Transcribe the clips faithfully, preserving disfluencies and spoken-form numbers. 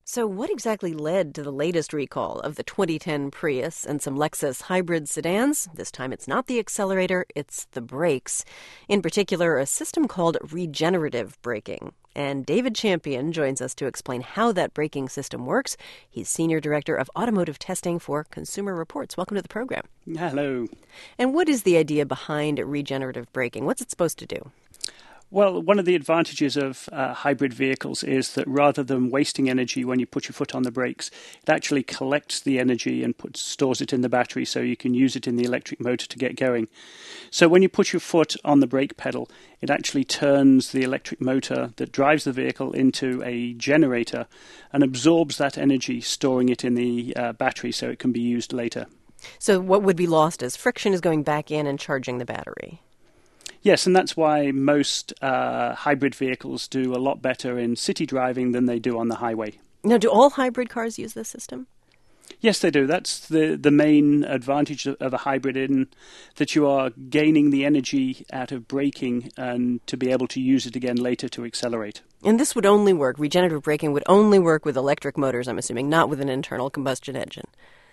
So what exactly led to the latest recall of the twenty ten Prius and some Lexus hybrid sedans? This time it's not the accelerator, it's the brakes. In particular, a system called regenerative braking. And David Champion joins us to explain how that braking system works. He's Senior Director of Automotive Testing for Consumer Reports. Welcome to the program. Hello. And what is the idea behind regenerative braking? What's it supposed to do? Well, one of the advantages of uh, hybrid vehicles is that rather than wasting energy when you put your foot on the brakes, it actually collects the energy and puts, stores it in the battery so you can use it in the electric motor to get going. So when you put your foot on the brake pedal, it actually turns the electric motor that drives the vehicle into a generator and absorbs that energy, storing it in the uh, battery so it can be used later. So what would be lost is friction is going back in and charging the battery. Yes, and that's why most uh, hybrid vehicles do a lot better in city driving than they do on the highway. Now, do all hybrid cars use this system? Yes, they do. That's the, the main advantage of, of a hybrid, in that you are gaining the energy out of braking and to be able to use it again later to accelerate. And this would only work, regenerative braking would only work with electric motors, I'm assuming, not with an internal combustion engine.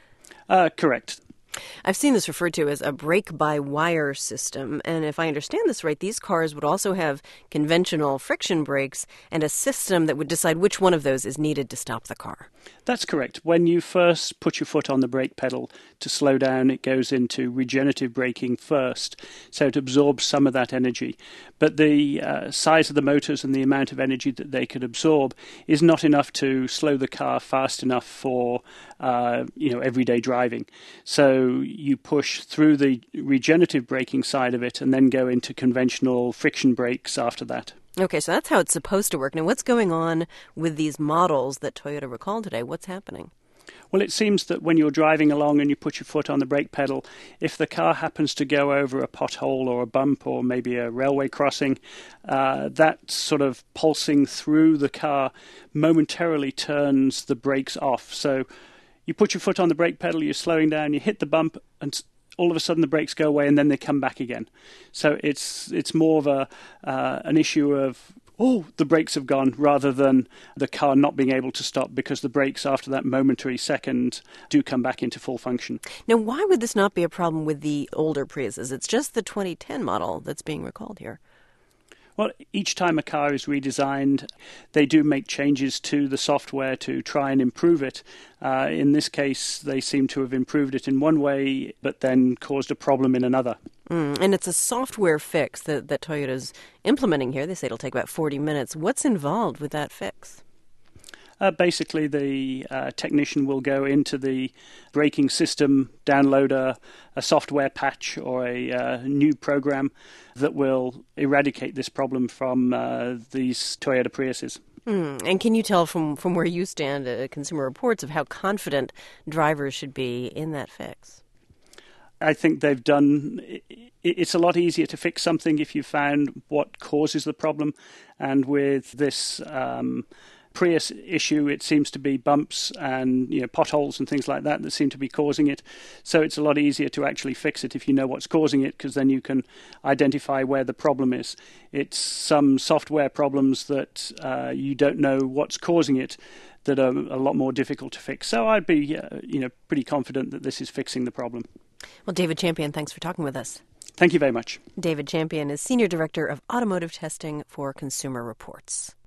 Uh, correct. I've seen this referred to as a brake-by-wire system, and if I understand this right, these cars would also have conventional friction brakes and a system that would decide which one of those is needed to stop the car. That's correct. When you first put your foot on the brake pedal to slow down, it goes into regenerative braking first, so it absorbs some of that energy. But the uh, size of the motors and the amount of energy that they could absorb is not enough to slow the car fast enough for uh, you know, everyday driving. So you push through the regenerative braking side of it and then go into conventional friction brakes after that. Okay, so that's how it's supposed to work. Now, what's going on with these models that Toyota recalled today? What's happening? Well, it seems that when you're driving along and you put your foot on the brake pedal, if the car happens to go over a pothole or a bump or maybe a railway crossing, uh, that sort of pulsing through the car momentarily turns the brakes off. So you put your foot on the brake pedal, you're slowing down, you hit the bump, and all of a sudden the brakes go away and then they come back again. So it's it's more of a uh, an issue of, oh, the brakes have gone, rather than the car not being able to stop, because the brakes after that momentary second do come back into full function. Now, why would this not be a problem with the older Priuses? It's just the twenty ten model that's being recalled here. Well, each time a car is redesigned, they do make changes to the software to try and improve it. Uh, in this case, they seem to have improved it in one way, but then caused a problem in another. Mm, and it's a software fix that, that Toyota's implementing here. They say it'll take about forty minutes. What's involved with that fix? Uh, basically, the uh, technician will go into the braking system, download a, a software patch or a uh, new program that will eradicate this problem from uh, these Toyota Priuses. Mm. And can you tell from, from where you stand at Consumer Reports of how confident drivers should be in that fix? I think they've done, it's a lot easier to fix something if you've found what causes the problem. And with this um, Prius issue, it seems to be bumps and you know potholes and things like that that seem to be causing it. So it's a lot easier to actually fix it if you know what's causing it, because then you can identify where the problem is. It's some software problems that uh, you don't know what's causing it that are a lot more difficult to fix. So I'd be uh, you know pretty confident that this is fixing the problem. Well, David Champion, thanks for talking with us. Thank you very much. David Champion is Senior Director of Automotive Testing for Consumer Reports.